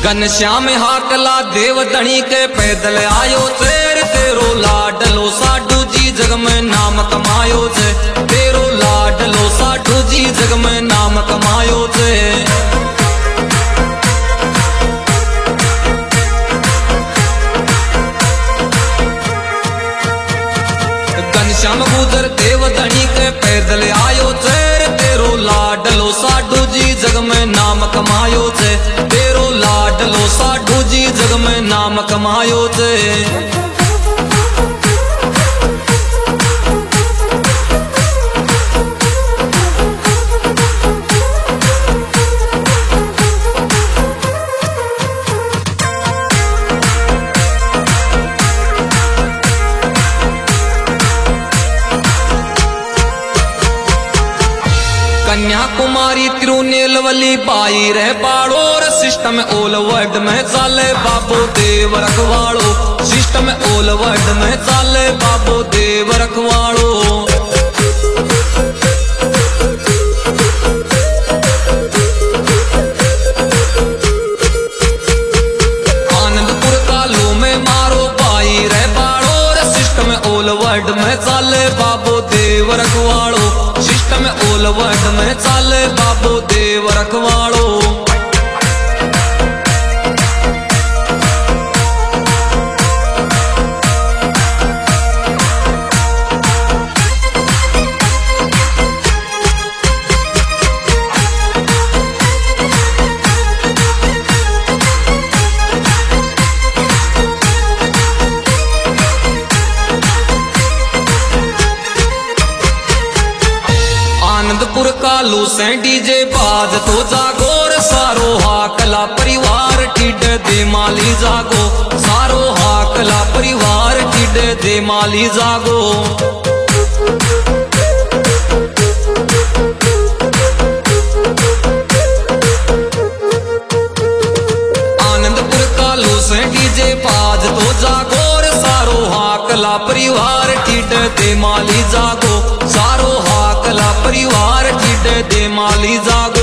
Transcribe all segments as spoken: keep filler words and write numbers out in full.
घनश्याम हाकला देव धनी के पैदल आयो तेर तेरो लाडलो साधु जी जग में नाम कमायो छे। तेरो लाडलो साधु जी जग में नाम कमायो छे। घनश्याम गुजर देव धनी के पैदल आयो तेर तेरो लाडलो साधु जी जग में नाम कमायो छे। तेरो लाडलो साधु जी जग में नाम कमायो छे। कन्याकुमारी तिरुनेलवली बाई रह पाड़ो सिस्टम ओल वर्ल्ड में चाले बाबू देव रखवाड़ो। सिस्टम ओल वर्ल्ड में चाले बाबू देव रखवाड़ो। आनंदपुर कालू में मारो बाई रह पाड़ो सिस्टम ओल वर्ल्ड में चाले बाबू देव रखवाड़ो। सिस्टम ओल वर्ल्ड में चाले बाबू देव रखवाड़ो। आनंदपुर कालू से डीजे बाज तो जागोर सारो हाकला परिवार टिड दे माली जागो। सारो हाकला परिवार टिड दे माली जागो। आनंदपुर कालू से डीजे बाज तो जागोर सारो हाकला परिवार टिड दे माली जागो। सारो हाकला परिवार टिड दे माली जागो।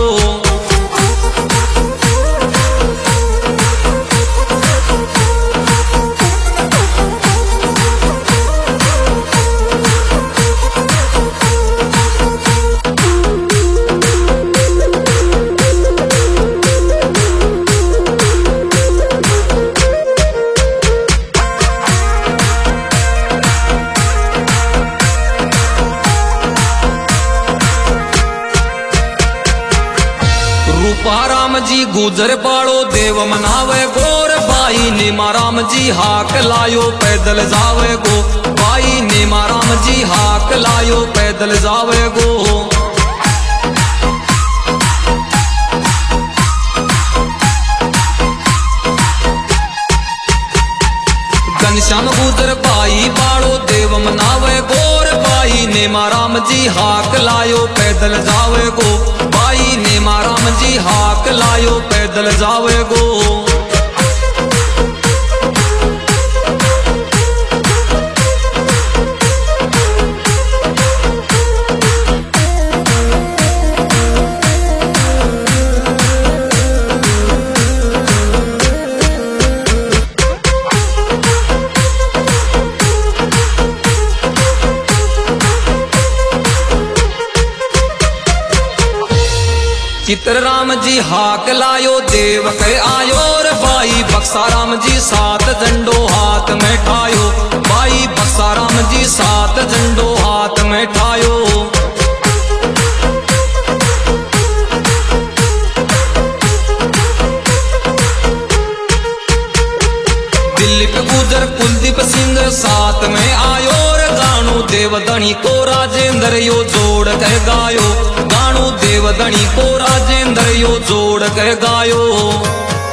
राम जी गुजर पाड़ो देव मनावे गोर। बाई ने राम जी हाक लायो पैदल जावे गो। बाई ने राम जी हाक लायो पैदल जावे गो। घनश्याम गुजर बाई पाड़ो देव मनावे गोर। बाई ने राम जी हाक लायो पैदल जावे गो। बाई ने राम जी हाक लायो पैदल जावे गो। चित्र राम जी हाक लायो देव के आयो। बाई बक्सा राम जी सात झंडो हाथ में ठायो। बाई बक्सा राम जी सात झंडो हाथ में ठायो। दिलीप गुजर कुलदीप सिंह साथ में आयो। गाणु देव धनी को राजेंद्र यो जोड़ के गायो। गाणु देव धनी को राजेंद्र यो जोड़ के गायो।